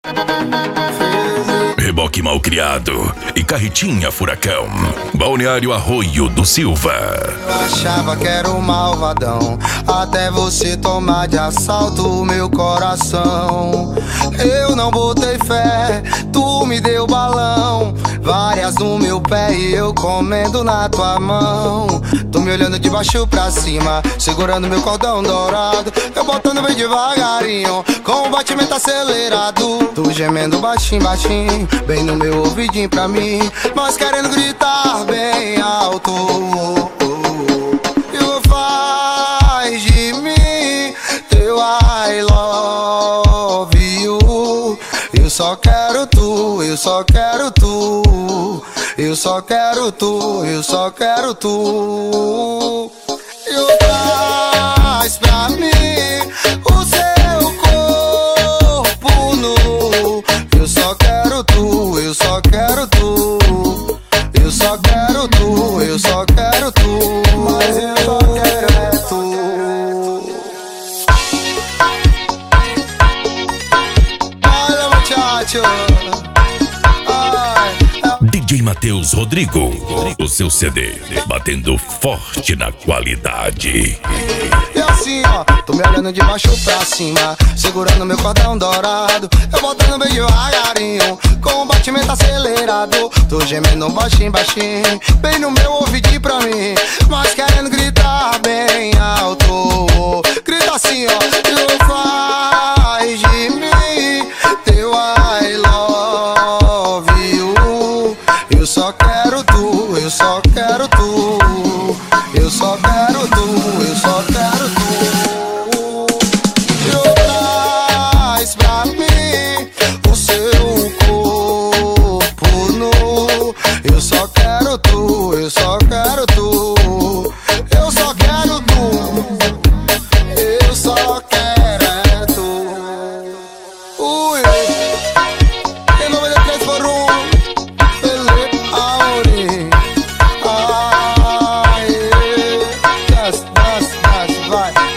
Reboque Malcriado e Carretinha Furacão. Balneário Arroio do Silva. Eu achava que era um malvadão, até você tomar de assalto o meu coração. Eu não botei fé, tu me deu balão, várias no meu pé e eu comendo na tua mão. Tu me olhando de baixo pra cima, segurando meu cordão dourado, eu botando bem devagarinho, com o batimento acelerado. Tu gemendo baixinho, baixinho, bem no meu ouvidinho pra mim, mas querendo gritar bem alto. E faz de mim teu I love you. Eu só quero tu, eu só quero tu, eu só quero tu, eu só quero tu. E faz pra mim o seu corpo nu. Eu só quero tu, eu só quero tu, eu só quero tu, eu só quero tu, mas eu só quero é tu. Olha, muchacho. DJ Matheus Rodrigo, o seu CD batendo forte na qualidade. E assim, ó, tô me olhando de baixo pra cima, segurando meu cordão dourado, eu botando bem devagarinho, com o batimento acelerado. Tô gemendo baixinho, baixinho, bem no meu ouvidinho pra mim, mas querendo gritar bem alto. Grita assim, ó, tu faz de mim teu I love you. Eu só quero tu, eu só quero tu, eu só quero tu, eu só quero tu. Eu traz pra mim o seu corpo nu. Eu só quero tu, eu só quero tu, eu só quero tu, eu só quero é tu. Ui, em 93 por Felipe Auri. Das, vai.